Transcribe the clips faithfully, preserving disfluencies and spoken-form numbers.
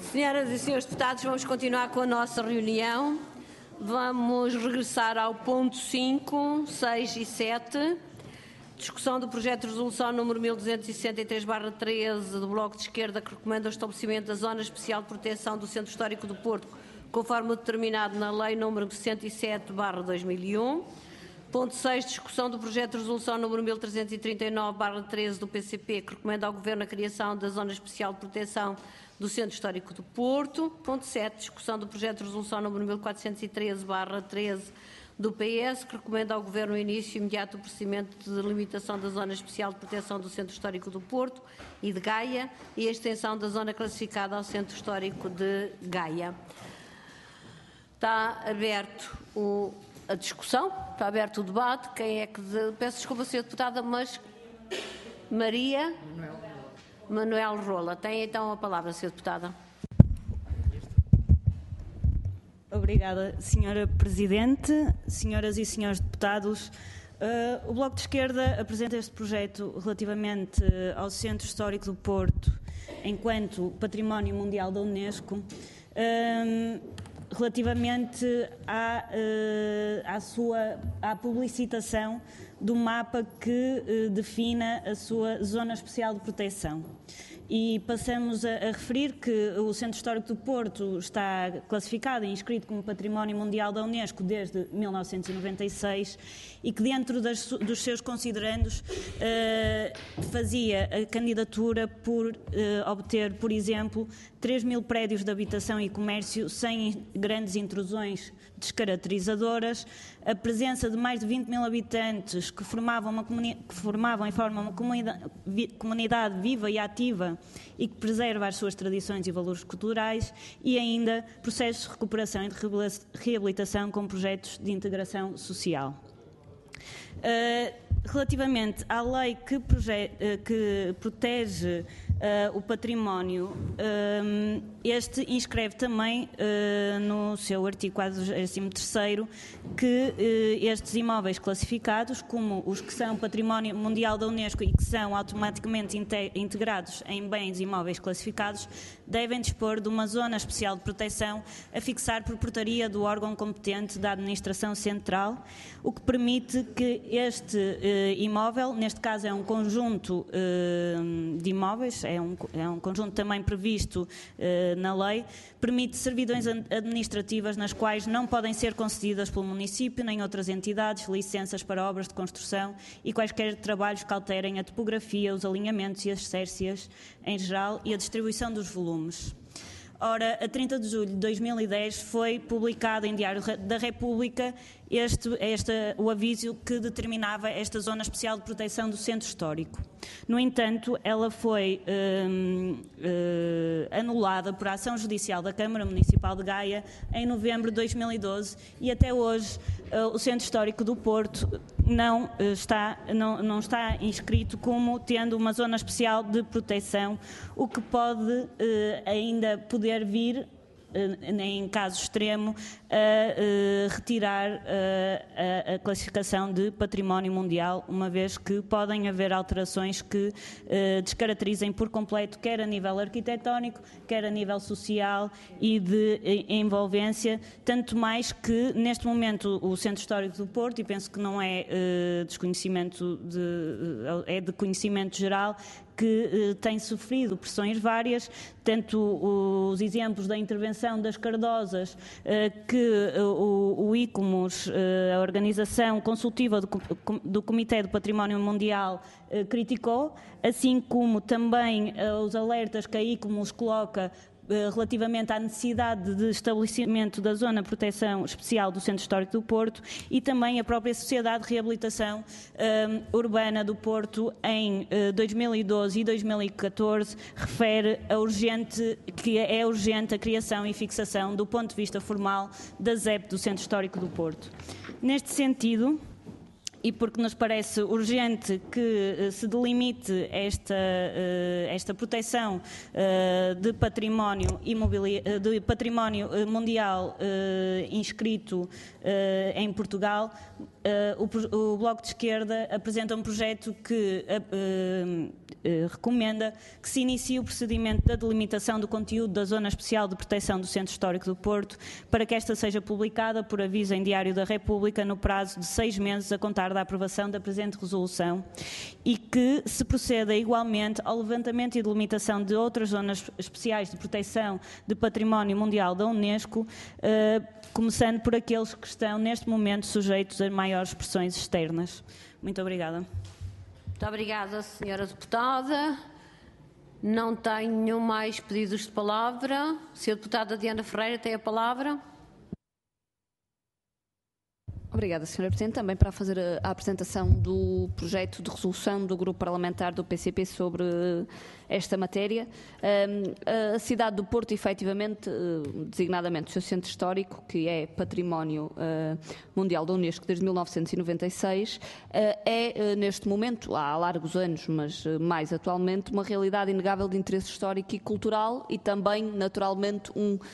Senhoras e senhores deputados, vamos continuar com a nossa reunião. Vamos regressar ao ponto cinco, seis e sete. Discussão do projeto de resolução número mil duzentos e sessenta e três barra treze do Bloco de Esquerda, que recomenda o estabelecimento da Zona Especial de Proteção do Centro Histórico do Porto, conforme determinado na Lei número cento e sete barra dois mil e um. Ponto seis, discussão do projeto de resolução número mil trezentos e trinta e nove barra treze do P C P, que recomenda ao Governo a criação da Zona Especial de Proteção do Centro Histórico do Porto. Ponto sete, discussão do projeto de resolução número mil quatrocentos e treze barra treze do P S, que recomenda ao Governo o início imediato do procedimento de limitação da Zona Especial de Proteção do Centro Histórico do Porto e de Gaia e a extensão da zona classificada ao Centro Histórico de Gaia. Está aberto o, a discussão, está aberto o debate. Quem é que... De, peço desculpa, senhora Deputada, mas... Maria... Manuel Rola. Tem então a palavra, senhora Deputada. Obrigada, senhora Presidente, senhoras e senhores deputados. Uh, o Bloco de Esquerda apresenta este projeto relativamente ao Centro Histórico do Porto enquanto Património Mundial da Unesco, uh, relativamente à, uh, à sua à publicitação do mapa que uh, defina a sua Zona Especial de Proteção. E passamos a, a referir que o Centro Histórico do Porto está classificado e inscrito como Património Mundial da Unesco desde mil novecentos e noventa e seis e que dentro das, dos seus considerandos eh, fazia a candidatura por eh, obter, por exemplo, três mil prédios de habitação e comércio sem grandes intrusões descaracterizadoras, a presença de mais de vinte mil habitantes que formavam, uma comuni- que formavam e formam uma comunidade, vi- comunidade viva e ativa e que preserva as suas tradições e valores culturais, e ainda processos de recuperação e de reabilitação com projetos de integração social. Uh, relativamente à lei que, proje- uh, que protege uh, o património, uh, este inscreve também uh, no seu artigo quadragésimo terceiro que uh, estes imóveis classificados, como os que são Património Mundial da Unesco e que são automaticamente inte- integrados em bens imóveis classificados, devem dispor de uma zona especial de proteção a fixar por portaria do órgão competente da Administração Central, o que permite que este eh, imóvel, neste caso é um conjunto eh, de imóveis, é um, é um conjunto também previsto eh, na lei, permite servidões administrativas nas quais não podem ser concedidas pelo município nem outras entidades licenças para obras de construção e quaisquer trabalhos que alterem a topografia, os alinhamentos e as cércias em geral e a distribuição dos volumes. Ora, a trinta de julho de dois mil e dez foi publicado em Diário da República este, este, o aviso que determinava esta Zona Especial de Proteção do Centro Histórico. No entanto, ela foi hum, hum, anulada por ação judicial da Câmara Municipal de Gaia em novembro de dois mil e doze e até hoje uh, o Centro Histórico do Porto não, uh, está, não, não está inscrito como tendo uma Zona Especial de Proteção, o que pode uh, ainda poder vir, em caso extremo, a retirar a classificação de património mundial, uma vez que podem haver alterações que descaracterizem por completo, quer a nível arquitetónico, quer a nível social e de envolvência, tanto mais que neste momento o Centro Histórico do Porto, e penso que não é desconhecimento de, é de conhecimento geral, que eh, tem sofrido pressões várias, tanto os exemplos da intervenção das Cardosas, eh, que eh, o, o ICOMOS, eh, a Organização Consultiva do, do Comitê do Património Mundial, eh, criticou, assim como também eh, os alertas que a ICOMOS coloca relativamente à necessidade de estabelecimento da Zona de Proteção Especial do Centro Histórico do Porto e também a própria Sociedade de Reabilitação um, Urbana do Porto em uh, dois mil e doze e dois mil e catorze refere a urgente, que é urgente a criação e fixação do ponto de vista formal da Z E P do Centro Histórico do Porto. Neste sentido, e porque nos parece urgente que uh, se delimite esta, uh, esta proteção uh, de património, imobili- uh, de património uh, mundial uh, inscrito uh, em Portugal, uh, o, o Bloco de Esquerda apresenta um projeto que uh, uh, eh, recomenda que se inicie o procedimento da delimitação do conteúdo da Zona Especial de Proteção do Centro Histórico do Porto, para que esta seja publicada por aviso em Diário da República no prazo de seis meses a contar da aprovação da presente resolução, e que se proceda igualmente ao levantamento e delimitação de outras zonas especiais de proteção de património mundial da Unesco, eh, começando por aqueles que estão neste momento sujeitos a maiores pressões externas. Muito obrigada. Muito obrigada, senhora deputada. Não tenho mais pedidos de palavra. senhora deputada Diana Ferreira tem a palavra. Obrigada, senhora Presidente. Também para fazer a, a apresentação do projeto de resolução do Grupo Parlamentar do P C P sobre esta matéria. Um, a cidade do Porto, efetivamente, uh, designadamente o seu centro histórico, que é património uh, mundial da Unesco desde mil novecentos e noventa e seis, uh, é, uh, neste momento, há largos anos, mas uh, mais atualmente, uma realidade inegável de interesse histórico e cultural e também, naturalmente, um uh,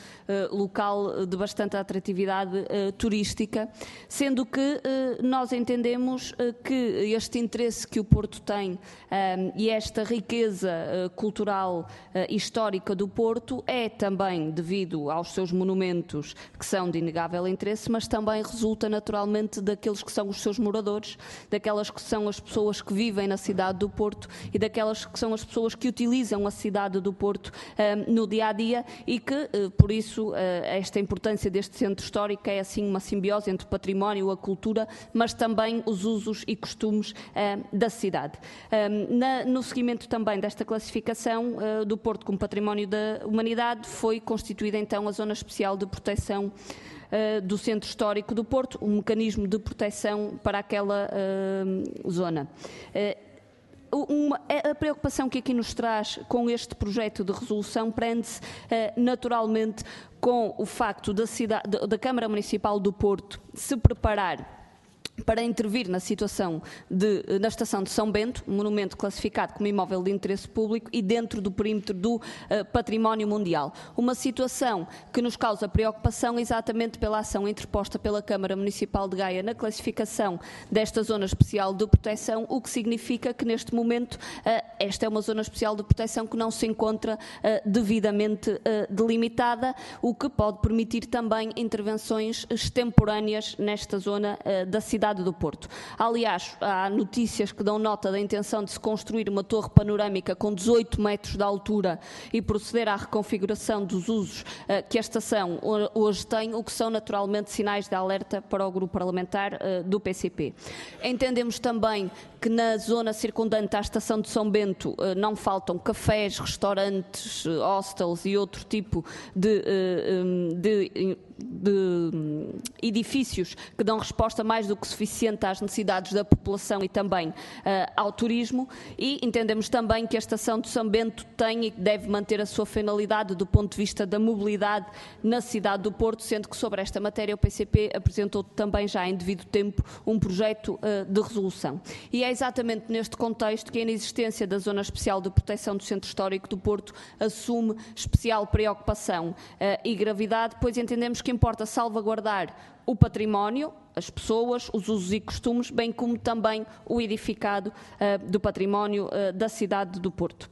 local de bastante atratividade uh, turística, sendo que uh, nós entendemos uh, que este interesse que o Porto tem um, e esta riqueza uh, cultural e uh, histórica do Porto é também devido aos seus monumentos, que são de inegável interesse, mas também resulta naturalmente daqueles que são os seus moradores, daquelas que são as pessoas que vivem na cidade do Porto e daquelas que são as pessoas que utilizam a cidade do Porto um, no dia-a-dia e que, uh, por isso, uh, esta importância deste centro histórico é assim uma simbiose entre o património, a cultura, mas também os usos e costumes uh, da cidade. Um, na, no seguimento também desta classificação uh, do Porto como património da humanidade, foi constituída então a Zona Especial de Proteção uh, do Centro Histórico do Porto, um mecanismo de proteção para aquela uh, zona. Uh, Uma, a preocupação que aqui nos traz com este projeto de resolução prende-se uh, naturalmente com o facto da, cidade, da Câmara Municipal do Porto se preparar para intervir na situação de, na estação de São Bento, monumento classificado como imóvel de interesse público e dentro do perímetro do uh, património mundial. Uma situação que nos causa preocupação exatamente pela ação interposta pela Câmara Municipal de Gaia na classificação desta zona especial de proteção, o que significa que neste momento uh, esta é uma zona especial de proteção que não se encontra uh, devidamente uh, delimitada, o que pode permitir também intervenções extemporâneas nesta zona uh, da cidade do Porto. Aliás, há notícias que dão nota da intenção de se construir uma torre panorâmica com dezoito metros de altura e proceder à reconfiguração dos usos uh, que a estação hoje tem, o que são naturalmente sinais de alerta para o grupo parlamentar uh, do P C P. Entendemos também que na zona circundante à estação de São Bento uh, não faltam cafés, restaurantes, uh, hostels e outro tipo de, uh, um, de, de edifícios que dão resposta mais do que suficiente às necessidades da população e também uh, ao turismo, e entendemos também que a estação de São Bento tem e deve manter a sua finalidade do ponto de vista da mobilidade na cidade do Porto, sendo que sobre esta matéria o P C P apresentou também já em devido tempo um projeto uh, de resolução. E é exatamente neste contexto que a inexistência da Zona Especial de Proteção do Centro Histórico do Porto assume especial preocupação uh, e gravidade, pois entendemos que importa salvaguardar o património, as pessoas, os usos e costumes, bem como também o edificado uh, do património uh, da cidade do Porto.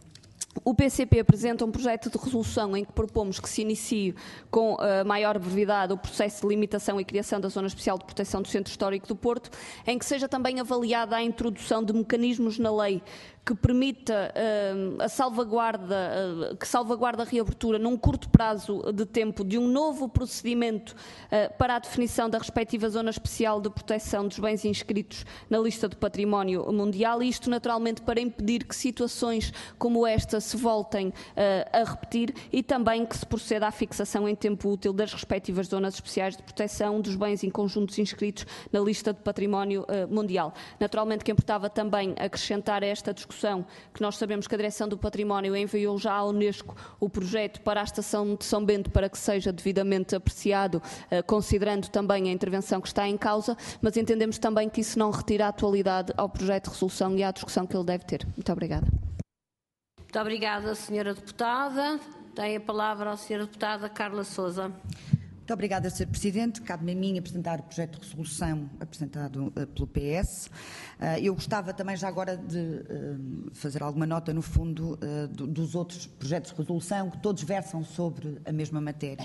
O P C P apresenta um projeto de resolução em que propomos que se inicie com uh, maior brevidade o processo de limitação e criação da Zona Especial de Proteção do Centro Histórico do Porto, em que seja também avaliada a introdução de mecanismos na lei que permita uh, a salvaguarda, uh, que salvaguarda a reabertura num curto prazo de tempo de um novo procedimento uh, para a definição da respectiva Zona Especial de Proteção dos bens inscritos na lista do património mundial, e isto naturalmente para impedir que situações como esta se voltem uh, a repetir e também que se proceda à fixação em tempo útil das respectivas zonas especiais de proteção dos bens em conjuntos inscritos na lista de património uh, mundial. Naturalmente que importava também acrescentar a esta discussão que nós sabemos que a Direção do Património enviou já à Unesco o projeto para a estação de São Bento para que seja devidamente apreciado, uh, considerando também a intervenção que está em causa, mas entendemos também que isso não retira a atualidade ao projeto de resolução e à discussão que ele deve ter. Muito obrigada. Muito obrigada, senhora deputada. Tem a palavra a senhora deputada Carla Sousa. Muito Muito obrigada, senhor Presidente. Cabe-me a mim apresentar o projeto de resolução apresentado uh, pelo P S. Uh, eu gostava também já agora de uh, fazer alguma nota, no fundo, uh, do, dos outros projetos de resolução, que todos versam sobre a mesma matéria.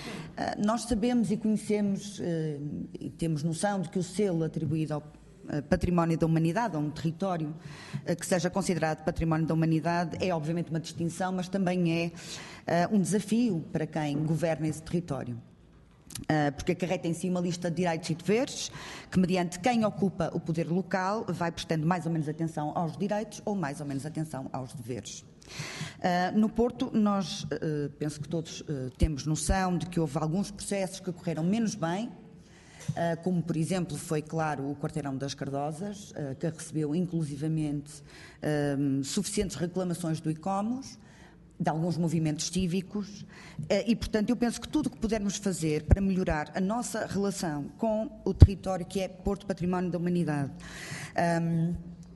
Uh, nós sabemos e conhecemos uh, e temos noção de que o selo atribuído ao Património da Humanidade, a um território que seja considerado Património da Humanidade, é obviamente uma distinção, mas também é uh, um desafio para quem governa esse território. Uh, porque acarreta em si uma lista de direitos e deveres que, mediante quem ocupa o poder local, vai prestando mais ou menos atenção aos direitos ou mais ou menos atenção aos deveres. Uh, no Porto, nós, uh, penso que todos uh, temos noção de que houve alguns processos que correram menos bem, Uh, como, por exemplo, foi, claro, o Quarteirão das Cardosas, uh, que recebeu, inclusivamente, uh, suficientes reclamações do ICOMOS, de alguns movimentos cívicos, uh, e, portanto, eu penso que tudo o que pudermos fazer para melhorar a nossa relação com o território que é Porto Património da Humanidade, um,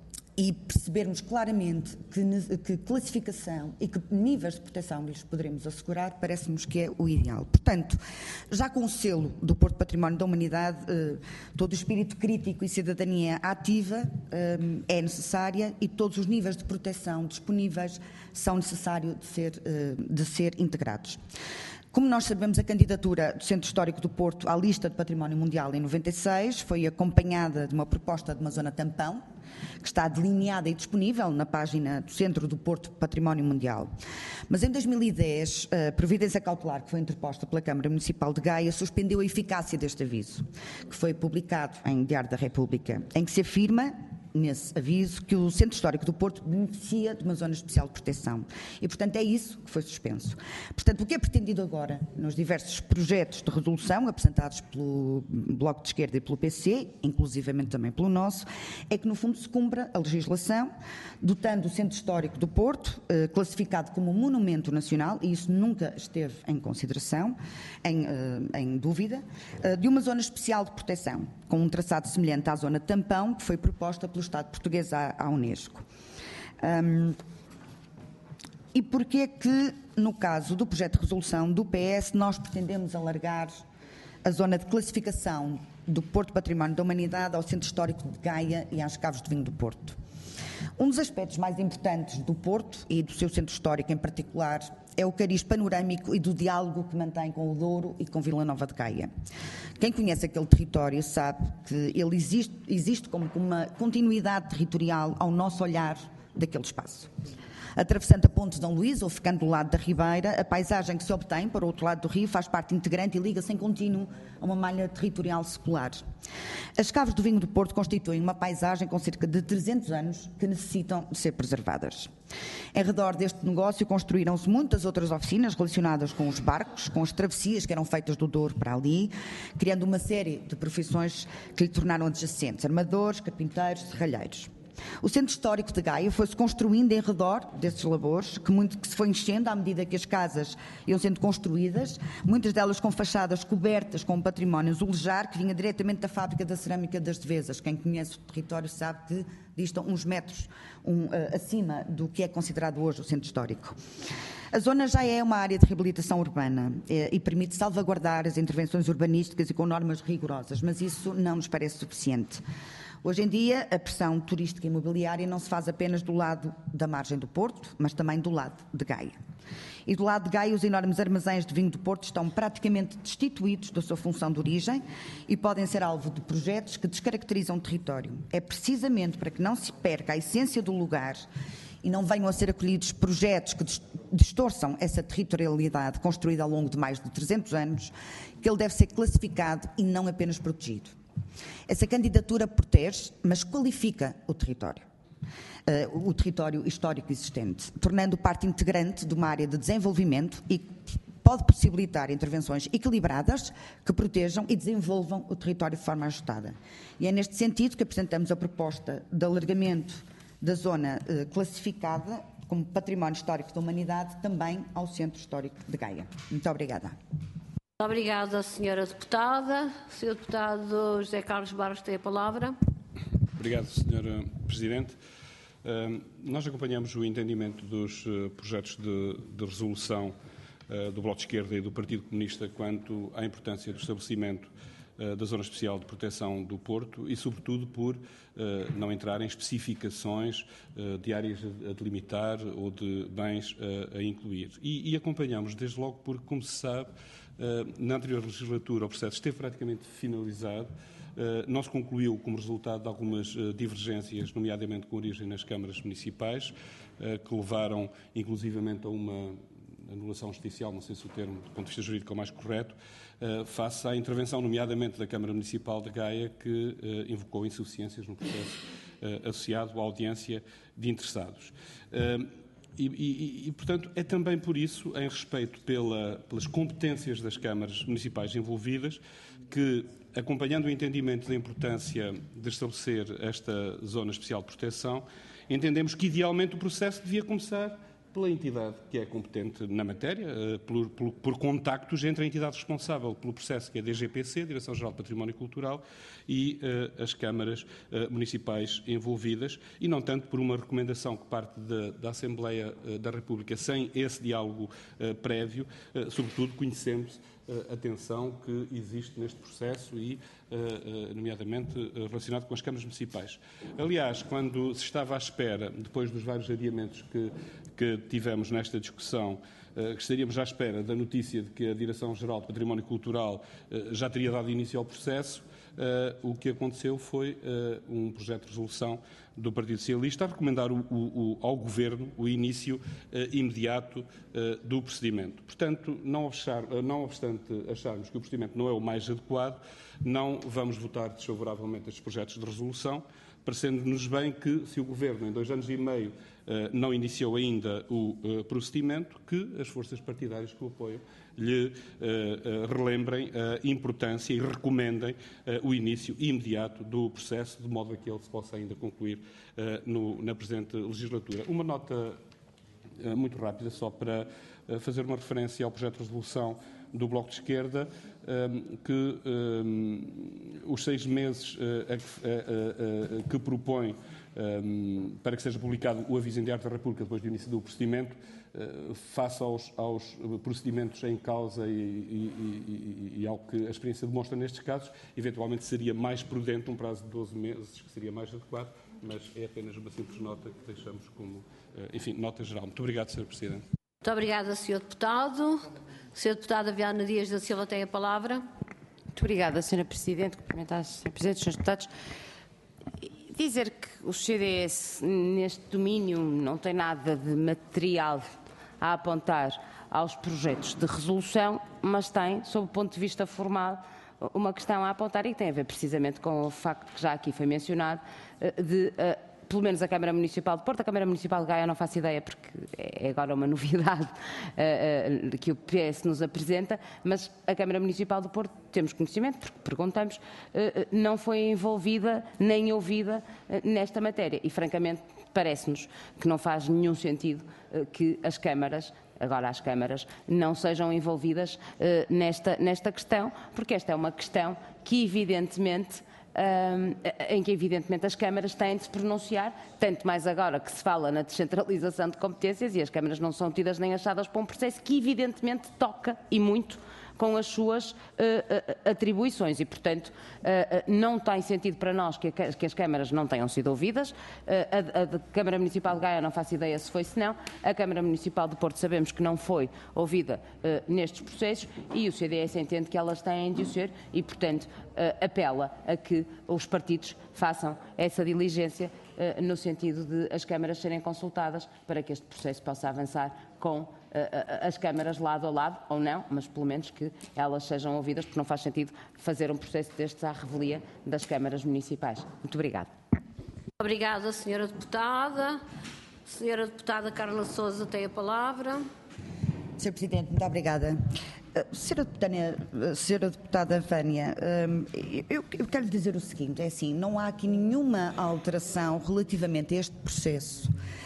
e percebermos claramente que, que classificação e que níveis de proteção lhes poderemos assegurar, parece-nos que é o ideal. Portanto, já com o selo do Porto Património da Humanidade, eh, todo o espírito crítico e cidadania ativa eh, é necessária e todos os níveis de proteção disponíveis são necessários de ser, eh, de ser integrados. Como nós sabemos, a candidatura do Centro Histórico do Porto à lista de Património Mundial em noventa e seis foi acompanhada de uma proposta de uma zona tampão, que está delineada e disponível na página do Centro do Porto Património Mundial. Mas em dois mil e dez, a providência cautelar que foi interposta pela Câmara Municipal de Gaia suspendeu a eficácia deste aviso, que foi publicado em Diário da República, em que se afirma, nesse aviso, que o Centro Histórico do Porto beneficia de uma zona especial de proteção. E, portanto, é isso que foi suspenso. Portanto, o que é pretendido agora, nos diversos projetos de resolução apresentados pelo Bloco de Esquerda e pelo P C, inclusivamente também pelo nosso, é que, no fundo, se cumpra a legislação, dotando o Centro Histórico do Porto, eh, classificado como monumento nacional, e isso nunca esteve em consideração, em, eh, em dúvida, eh, de uma zona especial de proteção, com um traçado semelhante à zona tampão, que foi proposta pelo Estado português à, à Unesco. Um, e porquê que, no caso do projeto de resolução do P S, nós pretendemos alargar a zona de classificação do Porto Património da Humanidade ao Centro Histórico de Gaia e às Caves de Vinho do Porto? Um dos aspectos mais importantes do Porto e do seu centro histórico em particular é o cariz panorâmico e do diálogo que mantém com o Douro e com Vila Nova de Gaia. Quem conhece aquele território sabe que ele existe, existe como uma continuidade territorial ao nosso olhar daquele espaço. Atravessando a Ponte de Dom Luís ou ficando do lado da Ribeira, a paisagem que se obtém para o outro lado do rio faz parte integrante e liga-se em contínuo a uma malha territorial secular. As Caves do Vinho do Porto constituem uma paisagem com cerca de trezentos anos que necessitam de ser preservadas. Em redor deste negócio construíram-se muitas outras oficinas relacionadas com os barcos, com as travessias que eram feitas do Douro para ali, criando uma série de profissões que lhe tornaram adjacentes: armadores, carpinteiros, serralheiros. O Centro Histórico de Gaia foi-se construindo em redor desses labores, que, muito, que se foi enchendo à medida que as casas iam sendo construídas, muitas delas com fachadas cobertas com um património azulejar que vinha diretamente da fábrica da cerâmica das Devesas. Quem conhece o território sabe que distam uns metros um, uh, acima do que é considerado hoje o Centro Histórico. A zona já é uma área de reabilitação urbana eh, e permite salvaguardar as intervenções urbanísticas e com normas rigorosas, mas isso não nos parece suficiente. Hoje em dia, a pressão turística e imobiliária não se faz apenas do lado da margem do Porto, mas também do lado de Gaia. E do lado de Gaia, os enormes armazéns de vinho do Porto estão praticamente destituídos da sua função de origem e podem ser alvo de projetos que descaracterizam o território. É precisamente para que não se perca a essência do lugar e não venham a ser acolhidos projetos que distorçam essa territorialidade construída ao longo de mais de trezentos anos, que ele deve ser classificado e não apenas protegido. Essa candidatura protege, mas qualifica o território, uh, o território histórico existente, tornando parte integrante de uma área de desenvolvimento e pode possibilitar intervenções equilibradas que protejam e desenvolvam o território de forma ajustada. E é neste sentido que apresentamos a proposta de alargamento da zona uh, classificada como Património Histórico da Humanidade também ao Centro Histórico de Gaia. Muito obrigada. Obrigada, senhora deputada. O senhor deputado José Carlos Barros tem a palavra. Obrigado, senhora Presidente. Uh, nós acompanhamos o entendimento dos uh, projetos de, de resolução uh, do Bloco de Esquerda e do Partido Comunista quanto à importância do estabelecimento uh, da Zona Especial de Proteção do Porto e, sobretudo, por uh, não entrar em especificações uh, de áreas a delimitar ou de bens uh, a incluir. E, e acompanhamos, desde logo, porque, como se sabe, uh, na anterior legislatura o processo esteve praticamente finalizado. Uh, não se concluiu como resultado de algumas uh, divergências, nomeadamente com origem nas câmaras municipais, uh, que levaram inclusivamente a uma anulação judicial, não sei se o termo do ponto de vista jurídico é o mais correto, uh, face à intervenção, nomeadamente da Câmara Municipal de Gaia, que uh, invocou insuficiências no processo uh, associado à audiência de interessados. Uh, E, e, e, portanto, é também por isso, em respeito pela, pelas competências das câmaras municipais envolvidas, que, acompanhando o entendimento da importância de estabelecer esta zona especial de proteção, entendemos que, idealmente, o processo devia começar pela entidade que é competente na matéria, por, por, por contactos entre a entidade responsável pelo processo, que é a D G P C, Direção-Geral de Património Cultural, e uh, as câmaras uh, municipais envolvidas, e não tanto por uma recomendação que parte de, da Assembleia uh, da República, sem esse diálogo uh, prévio, uh, sobretudo conhecemos a tensão que existe neste processo e, nomeadamente, relacionado com as câmaras municipais. Aliás, quando se estava à espera, depois dos vários adiamentos que, que tivemos nesta discussão, que estaríamos à espera da notícia de que a Direção-Geral de Património Cultural já teria dado início ao processo, o que aconteceu foi um projeto de resolução do Partido Socialista a recomendar o, o, ao Governo o início uh, imediato uh, do procedimento. Portanto, não, achar, uh, não obstante acharmos que o procedimento não é o mais adequado, não vamos votar desfavoravelmente estes projetos de resolução, parecendo-nos bem que, se o Governo, em dois anos e meio, uh, não iniciou ainda o uh, procedimento, que as forças partidárias que o apoiam lhe uh, uh, relembrem a importância e recomendem uh, o início imediato do processo, de modo a que ele se possa ainda concluir uh, no, na presente legislatura. Uma nota uh, muito rápida, só para uh, fazer uma referência ao projeto de resolução do Bloco de Esquerda, um, que um, os seis meses uh, a, a, a, a, que propõe um, para que seja publicado o aviso em Diário da República depois do início do procedimento, uh, face aos, aos procedimentos em causa e, e, e, e ao que a experiência demonstra nestes casos, eventualmente seria mais prudente um prazo de doze meses, que seria mais adequado, mas é apenas uma simples nota que deixamos como, uh, enfim, nota geral. Muito obrigado, senhor Presidente. Muito obrigada, senhor Deputado. senhor Deputada Viana Dias da Silva tem a palavra. Muito obrigada, senhora Presidente. Cumprimentar, senhor Presidente, senhores Deputados. Dizer que o C D S, neste domínio, não tem nada de material a apontar aos projetos de resolução, mas tem, sob o ponto de vista formal, uma questão a apontar e que tem a ver precisamente com o facto que já aqui foi mencionado, de pelo menos a Câmara Municipal de Porto, a Câmara Municipal de Gaia não faço ideia porque é agora uma novidade uh, uh, que o P S nos apresenta, mas a Câmara Municipal de Porto, temos conhecimento, porque perguntamos, uh, não foi envolvida nem ouvida uh, nesta matéria e francamente parece-nos que não faz nenhum sentido uh, que as câmaras agora as câmaras, não sejam envolvidas uh, nesta, nesta questão, porque esta é uma questão que evidentemente Um, em que evidentemente as câmaras têm de se pronunciar, tanto mais agora que se fala na descentralização de competências e as câmaras não são tidas nem achadas para um processo que evidentemente toca e muito com as suas uh, uh, atribuições e, portanto, uh, uh, não tem sentido para nós que, a, que as câmaras não tenham sido ouvidas. Uh, a, a, a Câmara Municipal de Gaia não faço ideia se foi, se não. A Câmara Municipal de Porto sabemos que não foi ouvida uh, nestes processos e o C D S entende que elas têm de o ser e, portanto, uh, apela a que os partidos façam essa diligência uh, no sentido de as câmaras serem consultadas para que este processo possa avançar com as câmaras lado a lado, ou não, mas pelo menos que elas sejam ouvidas, porque não faz sentido fazer um processo destes à revelia das câmaras municipais. Muito obrigada. Obrigada, senhora Deputada. Senhora Deputada Carla Sousa tem a palavra. senhor Presidente, muito obrigada. Uh, senhora Deputada, senhora Deputada Vânia, um, eu, eu quero lhe dizer o seguinte, é assim, não há aqui nenhuma alteração relativamente a este processo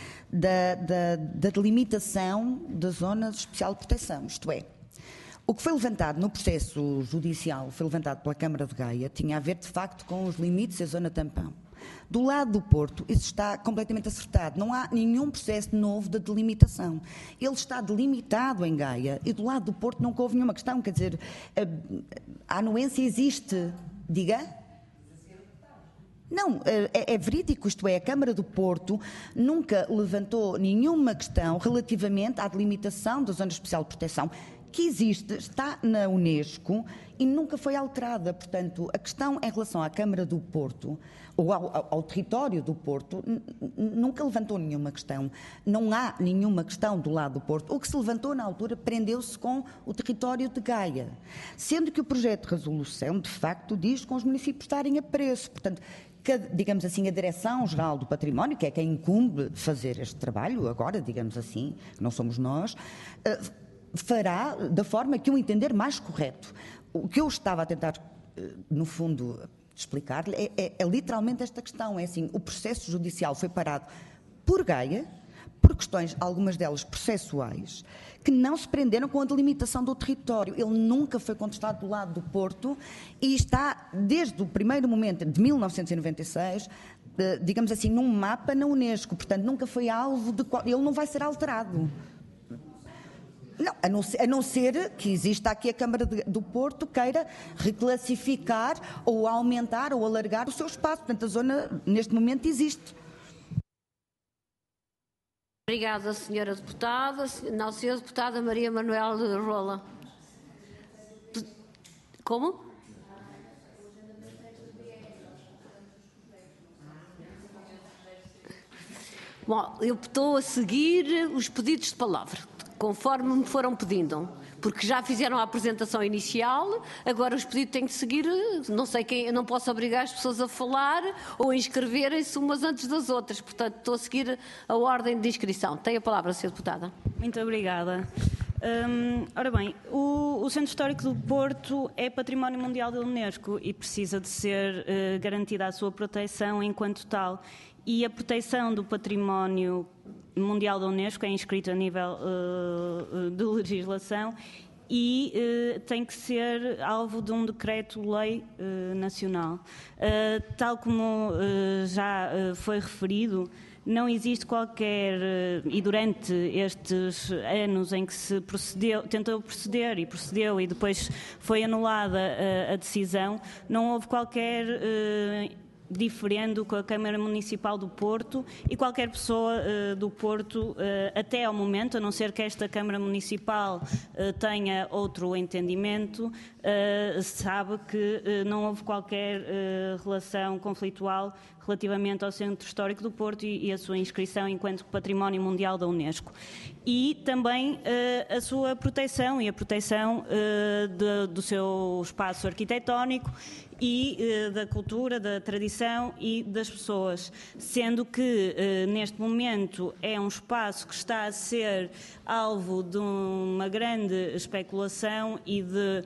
Da, da, da delimitação da zona de especial proteção, isto é, o que foi levantado no processo judicial, foi levantado pela Câmara de Gaia, tinha a ver de facto com os limites da zona tampão. Do lado do Porto, isso está completamente acertado. Não há nenhum processo novo de delimitação. Ele está delimitado em Gaia e do lado do Porto nunca houve nenhuma questão. Quer dizer, a anuência existe. Diga? Não, é, é verídico, isto é, a Câmara do Porto nunca levantou nenhuma questão relativamente à delimitação da Zona Especial de Proteção, que existe, está na Unesco e nunca foi alterada. Portanto, a questão em relação à Câmara do Porto, ou ao, ao, ao território do Porto, nunca levantou nenhuma questão. Não há nenhuma questão do lado do Porto. O que se levantou na altura prendeu-se com o território de Gaia. Sendo que o projeto de resolução, de facto, diz com os municípios estarem a preço. Portanto, que, digamos assim, a Direção-Geral do Património, que é quem incumbe fazer este trabalho, agora, digamos assim, que não somos nós, fará da forma que o entender mais correto. O que eu estava a tentar, no fundo, explicar-lhe é, é, é literalmente esta questão. É assim, o processo judicial foi parado por Gaia, por questões, algumas delas processuais, que não se prenderam com a delimitação do território. Ele nunca foi contestado do lado do Porto e está, desde o primeiro momento, de mil novecentos e noventa e seis, digamos assim, num mapa na Unesco. Portanto, nunca foi alvo de... Ele não vai ser alterado. Não, a não ser, a não ser que exista aqui a Câmara de, do Porto queira reclassificar ou aumentar ou alargar o seu espaço. Portanto, a zona, neste momento, existe. Obrigada, senhora deputada. Não, senhora deputada Maria Manuel de Rola. Como? Bom, eu estou a seguir os pedidos de palavra, conforme me foram pedindo, porque já fizeram a apresentação inicial, agora os pedidos têm que seguir, não sei quem, eu não posso obrigar as pessoas a falar ou a inscreverem-se umas antes das outras, portanto estou a seguir a ordem de inscrição. Tem a palavra, senhora deputada. Muito obrigada. Hum, ora bem, o, o Centro Histórico do Porto é Património Mundial da Unesco e precisa de ser uh, garantida a sua proteção enquanto tal. E a proteção do património mundial da Unesco é inscrito a nível uh, de legislação e uh, tem que ser alvo de um decreto-lei uh, nacional. Uh, tal como uh, já uh, foi referido, não existe qualquer, uh, e durante estes anos em que se procedeu, tentou proceder e procedeu e depois foi anulada uh, a decisão, não houve qualquer... Uh, diferendo com a Câmara Municipal do Porto e qualquer pessoa uh, do Porto, uh, até ao momento, a não ser que esta Câmara Municipal uh, tenha outro entendimento, uh, sabe que uh, não houve qualquer uh, relação conflitual relativamente ao Centro Histórico do Porto e, e a sua inscrição enquanto Património Mundial da Unesco. E também uh, a sua proteção e a proteção uh, de, do seu espaço arquitetónico e uh, da cultura, da tradição e das pessoas, sendo que uh, neste momento é um espaço que está a ser alvo de uma grande especulação e de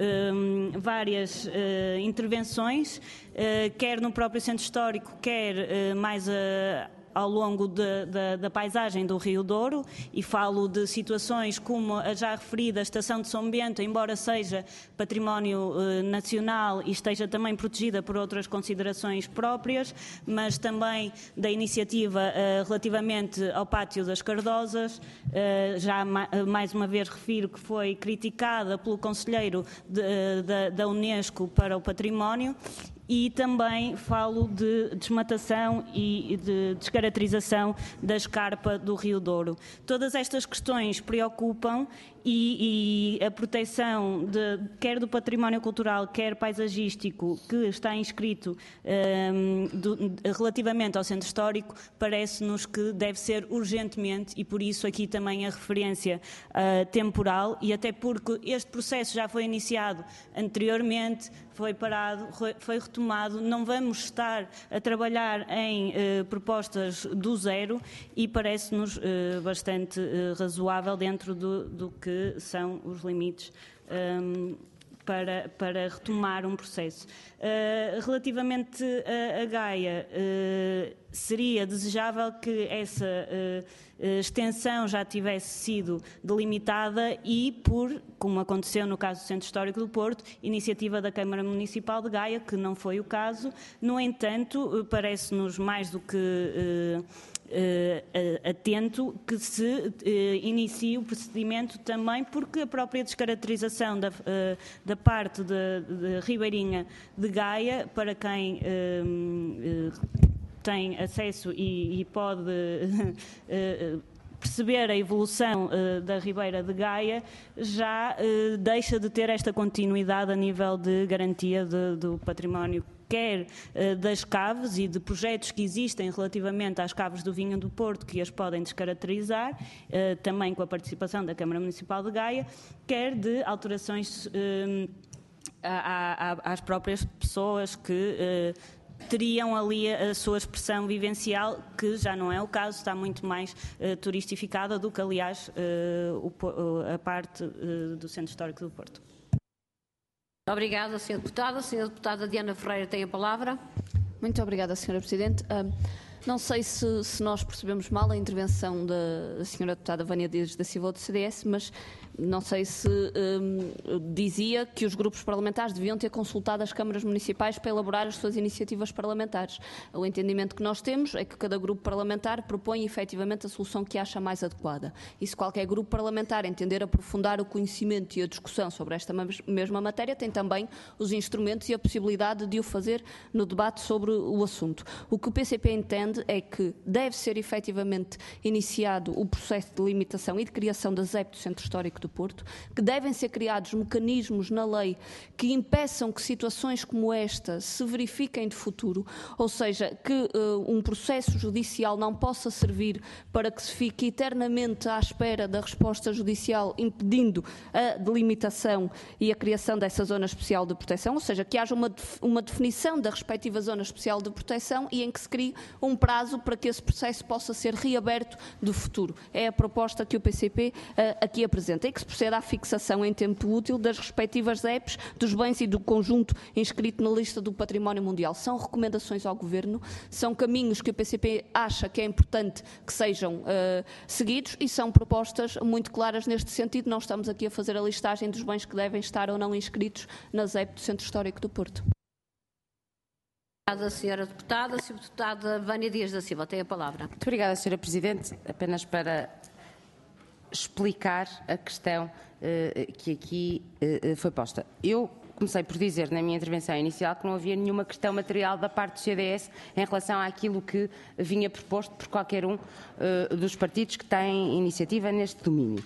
um, várias uh, intervenções, uh, quer no próprio centro histórico, quer uh, mais a ao longo de, de, da paisagem do Rio Douro, e falo de situações como a já referida Estação de São Bento, embora seja património eh, nacional e esteja também protegida por outras considerações próprias, mas também da iniciativa eh, relativamente ao Pátio das Cardosas, eh, já ma mais uma vez refiro que foi criticada pelo Conselheiro de, de, da Unesco para o Património. E também falo de desmatação e de descaracterização da escarpa do Rio Douro. Todas estas questões preocupam e, e a proteção de, quer do património cultural, quer paisagístico, que está inscrito um, do, relativamente ao centro histórico, parece-nos que deve ser urgentemente, e por isso aqui também a referência uh, temporal, e até porque este processo já foi iniciado anteriormente, foi parado, foi retomado, não vamos estar a trabalhar em eh, propostas do zero e parece-nos eh, bastante eh, razoável dentro do, do que são os limites um, para, para retomar um processo. Uh, relativamente a, a Gaia, uh, seria desejável que essa uh, extensão já tivesse sido delimitada e, por, como aconteceu no caso do Centro Histórico do Porto, iniciativa da Câmara Municipal de Gaia, que não foi o caso. No entanto, parece-nos mais do que uh, uh, atento que se uh, inicie o procedimento também, porque a própria descaracterização da, uh, da parte de, de Ribeirinha de Gaia, para quem uh, uh, tem acesso e, e pode uh, perceber a evolução uh, da Ribeira de Gaia, já uh, deixa de ter esta continuidade a nível de garantia de, do património, quer uh, das caves e de projetos que existem relativamente às caves do Vinho do Porto, que as podem descaracterizar, uh, também com a participação da Câmara Municipal de Gaia, quer de alterações uh, a, a, às próprias pessoas que uh, teriam ali a sua expressão vivencial, que já não é o caso, está muito mais uh, turistificada do que, aliás, uh, o, a parte uh, do Centro Histórico do Porto. Obrigada, senhora Deputada. A senhora Deputada Diana Ferreira tem a palavra. Muito obrigada, senhora Presidente. Uh, não sei se, se nós percebemos mal a intervenção da, da senhora Deputada Vânia Dias da Silva do C D S, mas não sei se um, dizia que os grupos parlamentares deviam ter consultado as câmaras municipais para elaborar as suas iniciativas parlamentares. O entendimento que nós temos é que cada grupo parlamentar propõe efetivamente a solução que acha mais adequada. E se qualquer grupo parlamentar entender aprofundar o conhecimento e a discussão sobre esta mesma matéria, tem também os instrumentos e a possibilidade de o fazer no debate sobre o assunto. O que o P C P entende é que deve ser efetivamente iniciado o processo de limitação e de criação da Z E P do Centro Histórico do Porto, que devem ser criados mecanismos na lei que impeçam que situações como esta se verifiquem de futuro, ou seja, que uh, um processo judicial não possa servir para que se fique eternamente à espera da resposta judicial, impedindo a delimitação e a criação dessa zona especial de proteção, ou seja, que haja uma, uma definição da respectiva zona especial de proteção e em que se crie um prazo para que esse processo possa ser reaberto do futuro. É a proposta que o P C P uh, aqui apresenta. E que se proceda à fixação em tempo útil das respectivas Z E Ps, dos bens e do conjunto inscrito na lista do património mundial. São recomendações ao Governo, são caminhos que o P C P acha que é importante que sejam uh, seguidos e são propostas muito claras neste sentido. Não estamos aqui a fazer a listagem dos bens que devem estar ou não inscritos na Z E P do Centro Histórico do Porto. Obrigada, senhora Deputada. A senhora Deputada Vânia Dias da Silva tem a palavra. Muito obrigada, senhora Presidente. Apenas para explicar a questão uh, que aqui uh, foi posta. Eu comecei por dizer na minha intervenção inicial que não havia nenhuma questão material da parte do C D S em relação àquilo que vinha proposto por qualquer um uh, dos partidos que têm iniciativa neste domínio.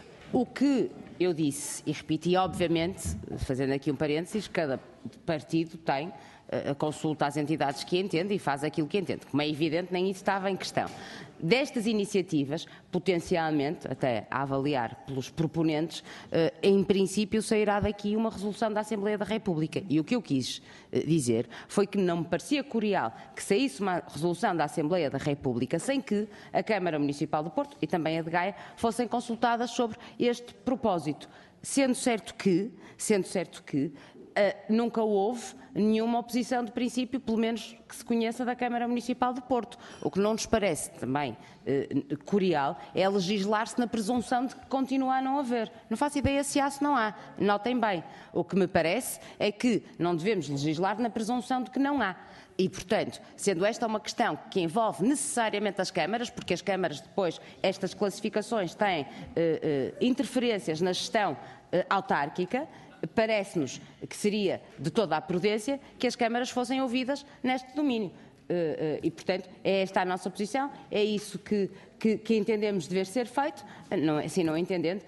O que eu disse e repeti, obviamente, fazendo aqui um parênteses, cada partido tem a consulta às entidades que entende e faz aquilo que entende. Como é evidente, nem isso estava em questão. Destas iniciativas, potencialmente, até a avaliar pelos proponentes, em princípio sairá daqui uma resolução da Assembleia da República. E o que eu quis dizer foi que não me parecia curial que saísse uma resolução da Assembleia da República sem que a Câmara Municipal do Porto e também a de Gaia fossem consultadas sobre este propósito. Sendo certo que, sendo certo que, Uh, nunca houve nenhuma oposição de princípio, pelo menos que se conheça, da Câmara Municipal de Porto. O que não nos parece também uh, curial é legislar-se na presunção de que continua a não haver. Não faço ideia se há, se não há. Notem bem. O que me parece é que não devemos legislar na presunção de que não há. E, portanto, sendo esta uma questão que envolve necessariamente as câmaras, porque as câmaras depois, estas classificações têm uh, uh, interferências na gestão uh, autárquica, parece-nos que seria de toda a prudência que as câmaras fossem ouvidas neste domínio. E, portanto, é esta a nossa posição, é isso que, que, que entendemos dever ser feito. Não, assim não entendendo,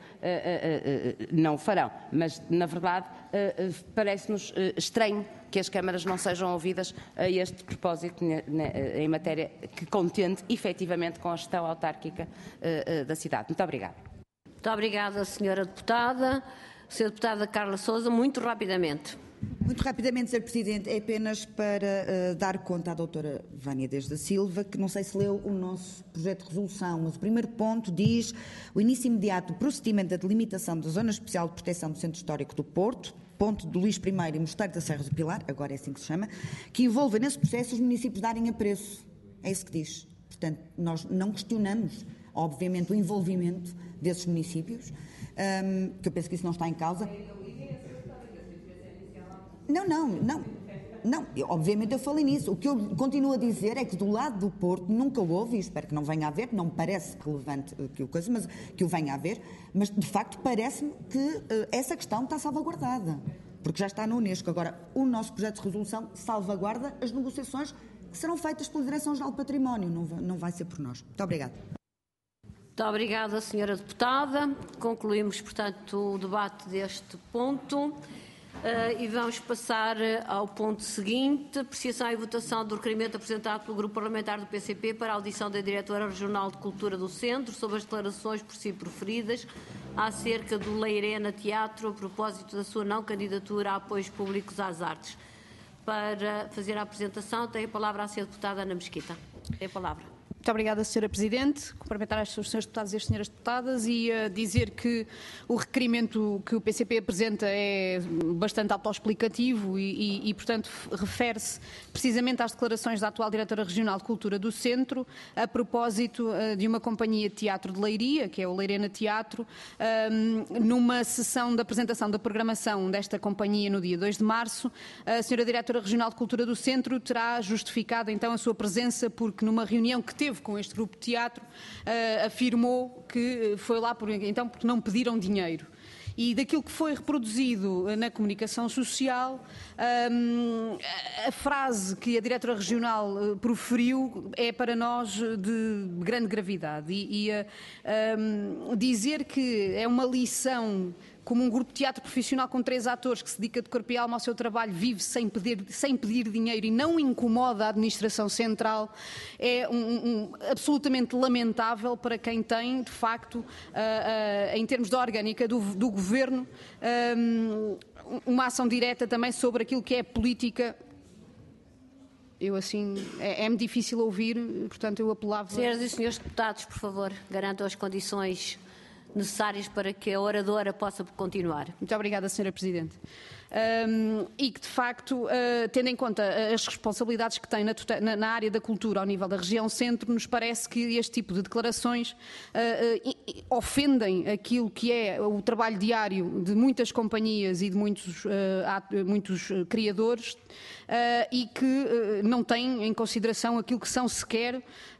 não o farão. Mas, na verdade, parece-nos estranho que as câmaras não sejam ouvidas a este propósito em matéria que contende efetivamente com a gestão autárquica da cidade. Muito obrigada. Muito obrigada, senhora Deputada. senhora Deputada Carla Sousa, muito rapidamente. Muito rapidamente, senhor Presidente, é apenas para uh, dar conta à doutora Vânia Dias da Silva, que não sei se leu o nosso projeto de resolução, mas o primeiro ponto diz o início imediato do procedimento da delimitação da Zona Especial de Proteção do Centro Histórico do Porto, Ponte do Luís I e Mosteiro da Serra do Pilar, agora é assim que se chama, que envolva nesse processo os municípios darem a preço. É isso que diz. Portanto, nós não questionamos, obviamente, o envolvimento desses municípios, um, que eu penso que isso não está em causa. Não, não, não. Não, eu, obviamente eu falei nisso. O que eu continuo a dizer é que do lado do Porto nunca houve, e espero que não venha a haver, não me parece relevante que o, coisa, mas, que o venha a haver, mas de facto parece-me que uh, essa questão está salvaguardada, porque já está no Unesco. Agora, o nosso projeto de resolução salvaguarda as negociações que serão feitas pela Direção-Geral do Património, não vai, não vai ser por nós. Muito obrigada. Muito obrigada, senhora Deputada. Concluímos, portanto, o debate deste ponto. Uh, e vamos passar ao ponto seguinte, apreciação e votação do requerimento apresentado pelo Grupo Parlamentar do P C P para a audição da Diretora Regional de Cultura do Centro sobre as declarações por si proferidas acerca do Leirena Teatro a propósito da sua não candidatura a apoios públicos às artes. Para fazer a apresentação tem a palavra a senhora Deputada Ana Mesquita. Tem a palavra. Muito obrigada, senhora Presidente. Cumprimentar as senhoras deputadas e as senhoras deputadas e uh, dizer que o requerimento que o P C P apresenta é bastante autoexplicativo e, e, e portanto, refere-se precisamente às declarações da atual Diretora Regional de Cultura do Centro a propósito uh, de uma companhia de teatro de Leiria, que é o Leirena Teatro, um, numa sessão de apresentação da programação desta companhia no dia dois de março, a senhora Diretora Regional de Cultura do Centro terá justificado então a sua presença porque numa reunião que teve com este grupo de teatro, uh, afirmou que foi lá por, então porque não pediram dinheiro. E daquilo que foi reproduzido na comunicação social, um, a frase que a Diretora Regional proferiu é para nós de grande gravidade. E, e um, dizer que é uma lição, como um grupo de teatro profissional com três atores que se dedica de corpo e alma ao seu trabalho, vive sem pedir, sem pedir dinheiro e não incomoda a administração central, é um, um, absolutamente lamentável para quem tem, de facto, uh, uh, em termos de orgânica do, do governo, um, uma ação direta também sobre aquilo que é política. Eu assim, é, é-me difícil ouvir, portanto eu apelava... Senhoras e senhores deputados, por favor, garantam as condições necessárias para que a oradora possa continuar. Muito obrigada, senhora Presidente. Um, e que, de facto, uh, tendo em conta as responsabilidades que tem na, na, na área da cultura ao nível da região centro, nos parece que este tipo de declarações uh, uh, ofendem aquilo que é o trabalho diário de muitas companhias e de muitos, uh, muitos criadores uh, e que uh, não têm em consideração aquilo que são sequer uh,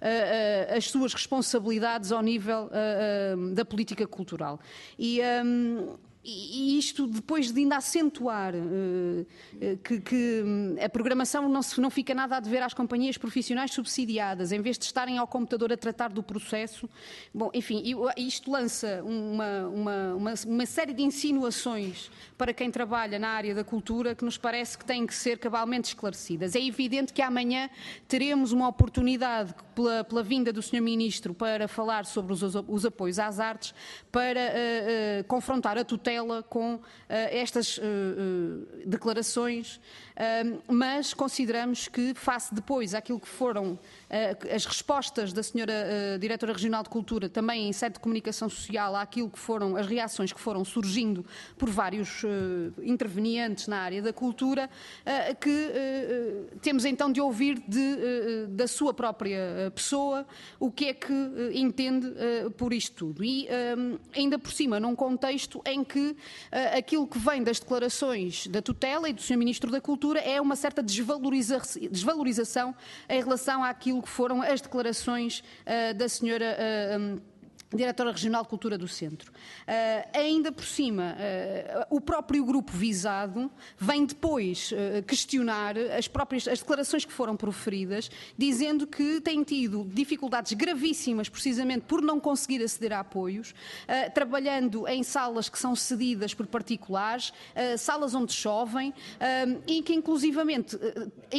uh, as suas responsabilidades ao nível uh, uh, da política cultural. E... Um, E isto depois de ainda acentuar uh, que, que a programação não, se, não fica nada a dever às companhias profissionais subsidiadas, em vez de estarem ao computador a tratar do processo. Bom, enfim, isto lança uma, uma, uma, uma série de insinuações para quem trabalha na área da cultura que nos parece que têm que ser cabalmente esclarecidas. É evidente que amanhã teremos uma oportunidade, pela, pela vinda do senhor Ministro, para falar sobre os, os apoios às artes, para uh, uh, confrontar a tutela com uh, estas uh, uh, declarações, uh, mas consideramos que, face depois àquilo que foram uh, as respostas da senhora uh, Diretora Regional de Cultura, também em sede de comunicação social, àquilo que foram as reações que foram surgindo por vários uh, intervenientes na área da cultura, uh, que uh, temos então de ouvir de, uh, da sua própria pessoa o que é que uh, entende uh, por isto tudo. E um, ainda por cima, num contexto em que uh, aquilo que vem das declarações da tutela e do senhor Ministro da Cultura é uma certa desvaloriza desvalorização em relação àquilo que foram as declarações uh, da senhora uh, um, Diretora Regional de Cultura do Centro. Uh, ainda por cima, uh, o próprio grupo visado vem depois uh, questionar as próprias as declarações que foram proferidas, dizendo que tem tido dificuldades gravíssimas precisamente por não conseguir aceder a apoios, uh, trabalhando em salas que são cedidas por particulares, uh, salas onde chovem uh, e que inclusivamente uh, a,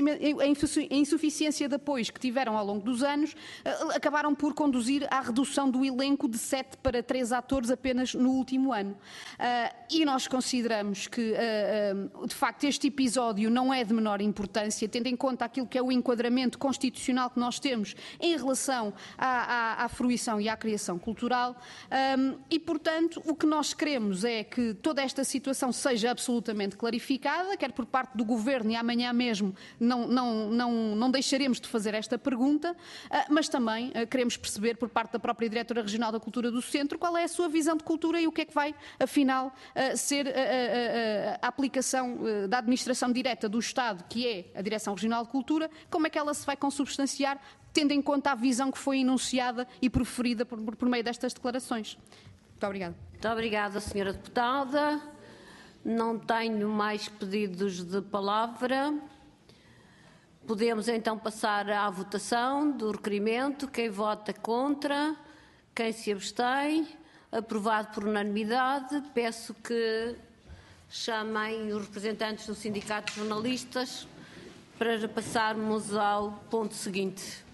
insufici a insuficiência de apoios que tiveram ao longo dos anos uh, acabaram por conduzir à redução do elenco de sete para três atores apenas no último ano. Uh, e nós consideramos que, uh, uh, de facto, este episódio não é de menor importância, tendo em conta aquilo que é o enquadramento constitucional que nós temos em relação à, à, à fruição e à criação cultural. Um, e, portanto, o que nós queremos é que toda esta situação seja absolutamente clarificada, quer por parte do Governo, e amanhã mesmo não, não, não, não deixaremos de fazer esta pergunta, uh, mas também uh, queremos perceber por parte da própria Diretora Regional da Cultura do Centro qual é a sua visão de cultura e o que é que vai, afinal, uh, ser a, a, a, a aplicação uh, da administração direta do Estado, que é a Direção Regional de Cultura, como é que ela se vai consubstanciar, tendo em conta a visão que foi enunciada e proferida por, por meio destas declarações. Muito obrigada. Muito obrigada, senhora Deputada. Não tenho mais pedidos de palavra. Podemos então passar à votação do requerimento. Quem vota contra? Quem se abstém? Aprovado por unanimidade. Peço que chamem os representantes do Sindicato de Jornalistas para passarmos ao ponto seguinte.